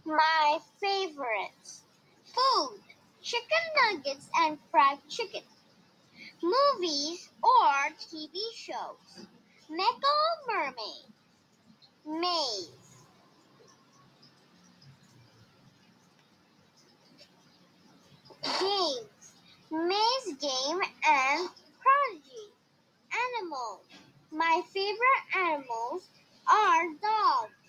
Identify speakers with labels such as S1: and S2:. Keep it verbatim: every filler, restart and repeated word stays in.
S1: My favorites. Food. Chicken nuggets and fried chicken. Movies or T V shows. Mecha or Mermaid. Maze. Games. Maze game and Prodigy. Animals. My favorite animals are dogs.